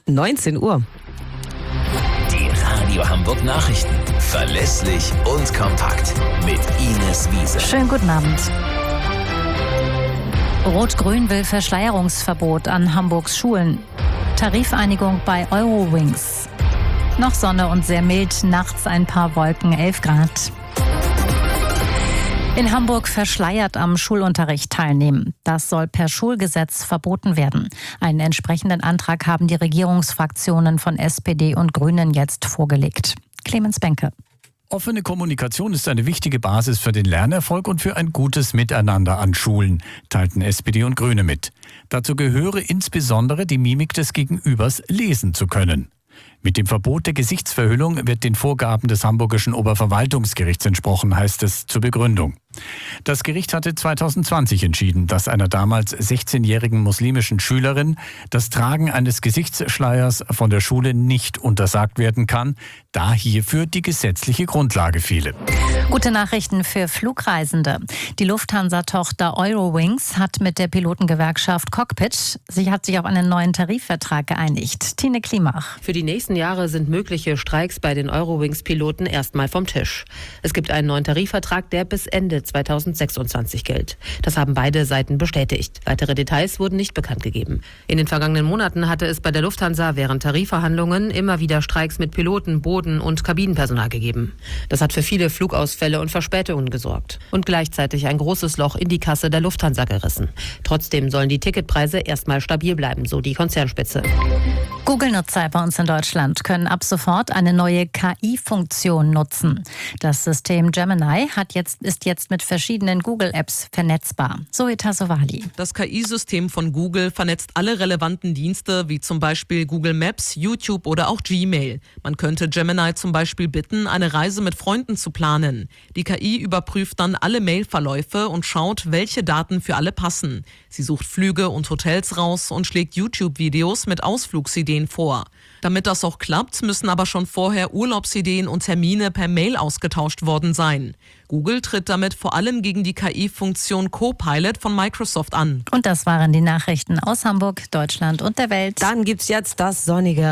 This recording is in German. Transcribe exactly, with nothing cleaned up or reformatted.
neunzehn Uhr. Die Radio Hamburg Nachrichten. Verlässlich und kompakt. Mit Ines Wiese. Schönen guten Abend. Rot-Grün will Verschleierungsverbot an Hamburgs Schulen. Tarifeinigung bei Eurowings. Noch Sonne und sehr mild, nachts ein paar Wolken, elf Grad. In Hamburg verschleiert am Schulunterricht teilnehmen. Das soll per Schulgesetz verboten werden. Einen entsprechenden Antrag haben die Regierungsfraktionen von S P D und Grünen jetzt vorgelegt. Clemens Benke. Offene Kommunikation ist eine wichtige Basis für den Lernerfolg und für ein gutes Miteinander an Schulen, teilten S P D und Grüne mit. Dazu gehöre insbesondere die Mimik des Gegenübers lesen zu können. Mit dem Verbot der Gesichtsverhüllung wird den Vorgaben des Hamburgischen Oberverwaltungsgerichts entsprochen, heißt es zur Begründung. Das Gericht hatte zweitausendzwanzig entschieden, dass einer damals sechzehnjährigen muslimischen Schülerin das Tragen eines Gesichtsschleiers von der Schule nicht untersagt werden kann, da hierfür die gesetzliche Grundlage fehle. Gute Nachrichten für Flugreisende. Die Lufthansa-Tochter Eurowings hat mit der Pilotengewerkschaft Cockpit, sie hat sich auf einen neuen Tarifvertrag geeinigt. Tine Klimach. Für die nächsten Jahre sind mögliche Streiks bei den Eurowings-Piloten erstmal vom Tisch. Es gibt einen neuen Tarifvertrag, der bis Ende zweitausendsechsundzwanzig gilt. Das haben beide Seiten bestätigt. Weitere Details wurden nicht bekannt gegeben. In den vergangenen Monaten hatte es bei der Lufthansa während Tarifverhandlungen immer wieder Streiks mit Piloten, Boden- und Kabinenpersonal gegeben. Das hat für viele Flugausfälle und Verspätungen gesorgt und gleichzeitig ein großes Loch in die Kasse der Lufthansa gerissen. Trotzdem sollen die Ticketpreise erstmal stabil bleiben, so die Konzernspitze. Google-Nutzer bei uns in Deutschland können ab sofort eine neue K I-Funktion nutzen. Das System Gemini hat jetzt, ist jetzt mit verschiedenen Google-Apps vernetzbar. Zoe Tassovali. Das K I-System von Google vernetzt alle relevanten Dienste, wie zum Beispiel Google Maps, YouTube oder auch Gmail. Man könnte Gemini zum Beispiel bitten, eine Reise mit Freunden zu planen. Die K I überprüft dann alle Mailverläufe und schaut, welche Daten für alle passen. Sie sucht Flüge und Hotels raus und schlägt YouTube-Videos mit Ausflugsideen vor. Damit das auch klappt, müssen aber schon vorher Urlaubsideen und Termine per Mail ausgetauscht worden sein. Google tritt damit vor allem gegen die K I-Funktion Copilot von Microsoft an. Und das waren die Nachrichten aus Hamburg, Deutschland und der Welt. Dann gibt's jetzt das sonnige